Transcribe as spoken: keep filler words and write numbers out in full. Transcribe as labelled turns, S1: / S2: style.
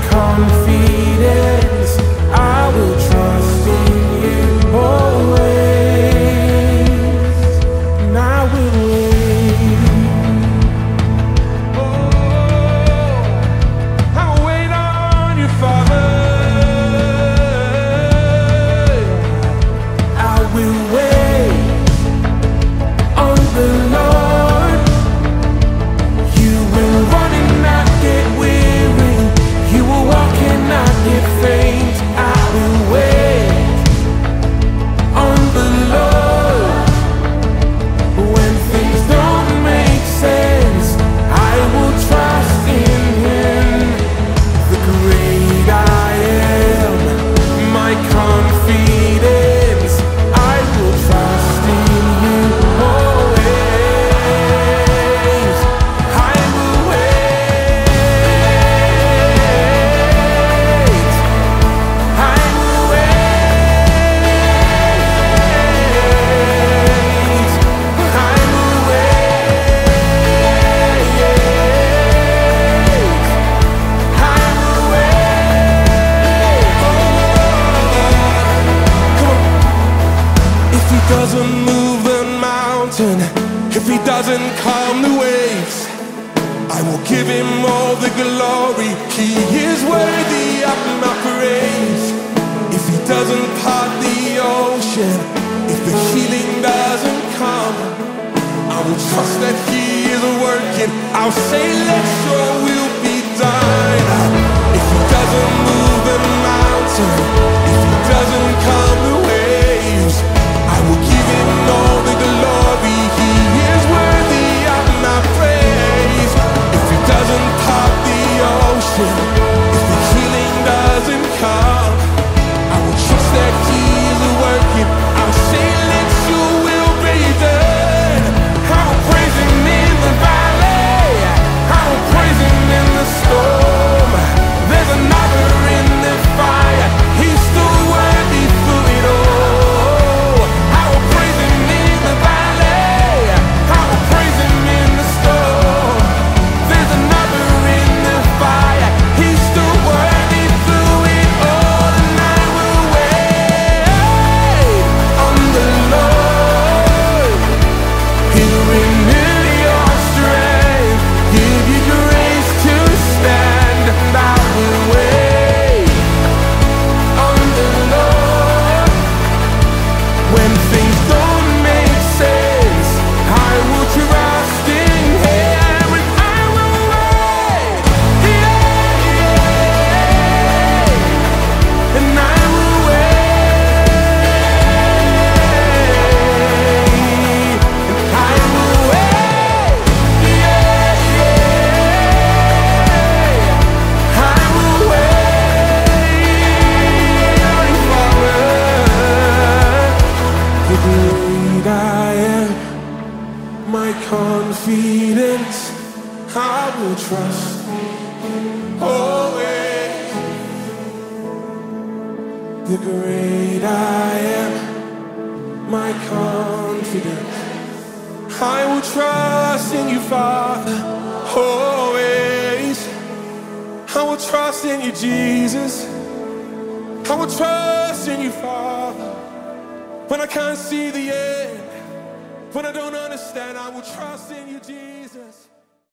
S1: confidence. I will trust in you always, and I will wait. Oh, I'll wait on you, Father. I will wait on the Lord. You will run and not get weary. You will walk and not get faint. I will wait on the Lord. When things don't make sense, I will trust in Him. The great I am, my confidence. I will trust in You always. I will wait. I will wait. I will wait. I will wait. If He doesn't move the mountain, if He doesn't calm the waves, I will give Him all the glory. He is worthy of my praise. If He doesn't part the ocean, if the healing doesn't come, I will trust that He is working. I'll say, let Your will be done. If He doesn't move the mountain, if He doesn't calm the waves, I will give Him all the glory. He is worthy of my praise. If He doesn't part the ocean, if the healing doesn't come, I will trust that He is working. I'll say, let Your will be done. I will praise Him in the valley. I will praise Him in the storm. There's another in the fire. He's still worthy through it all. I will praise Him in the valley. I will praise Him in the storm. There's another in the fire. He's still worthy through it all. And I will wait on the Lord. He'll renew your strength, give you grace to stand. And I will wait on the Lord. When things don't make sense, I will trust in Him. And I will wait, yeah, yeah. And I will wait, and I will wait, yeah, yeah. I will wait, Father. The great I am, my confidence. I will trust always. The great I am, my confidence. I will trust in You, Father, always. I will trust in You, Jesus. I will trust in You, Father. When I can't see the end, when I don't understand, I will trust in You, Jesus.